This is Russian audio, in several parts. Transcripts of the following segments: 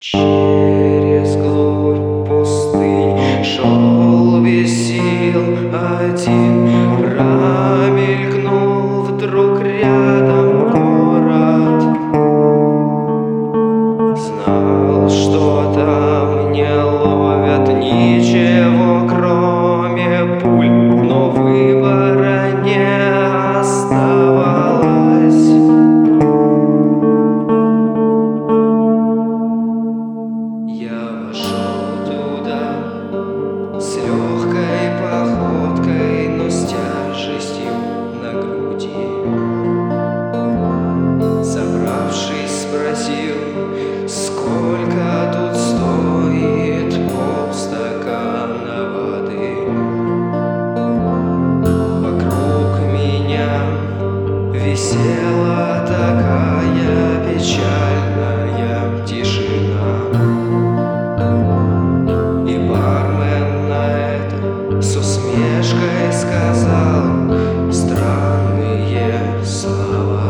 Через глубь пустынь шел без сил один, промелькнул вдруг рядом город. Знал, что там не ловят ничего, кроме пуль, но выбора не оставалось. Я вошел туда с легкой походкой, но с тяжестью на груди. Собравшись, спросил, сколько тут стоит полстакана воды. Вокруг меня висела такая печальная тишина. И бармен на это с усмешкой сказал странные слова.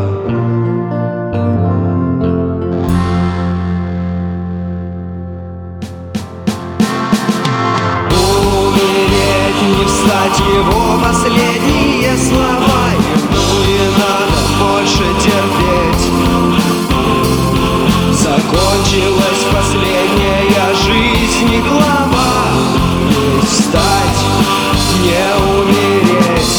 Умереть, не встать, его последние слова. Ему не надо больше терпеть. Закончилась последняя жизнь и глава. Не встать, не умереть.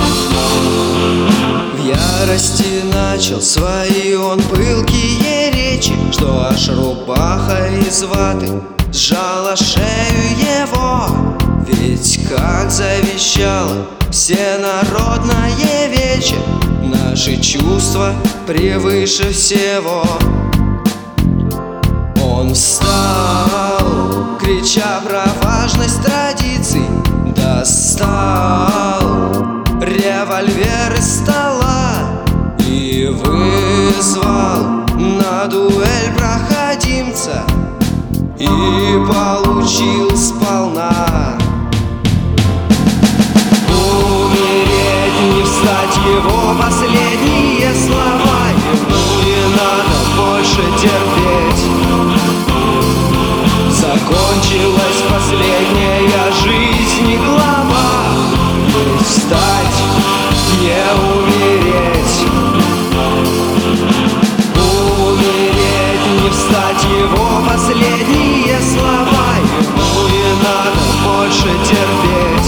В ярости начал свои он пылкие речи, что аж рубаха из ваты сжала шею его. Ведь, как завещало всенародное вече, наши чувства превыше всего. Он встал, крича про важность традиций, достал револьвер из стола и вызвал на дуэль проходимца, и получил сполна. Умереть, не встать, его последние слова. Ему не надо больше терпеть. Закончилась последняя жизнь и глава. Не встать, не умереть. Умереть, не встать, его последние слова. Ему не надо больше терпеть.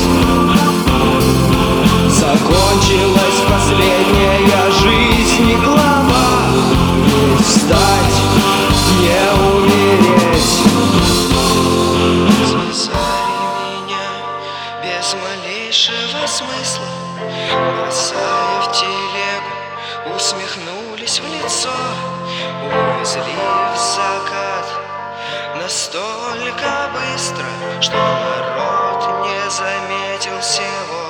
Закончилась последняя жизнь и глава. Не встать, не умереть. Связали меня без малейшего смысла, бросая в телегу, усмехнулись в лицо, увезли в закат настолько быстро, что народ не заметил всего.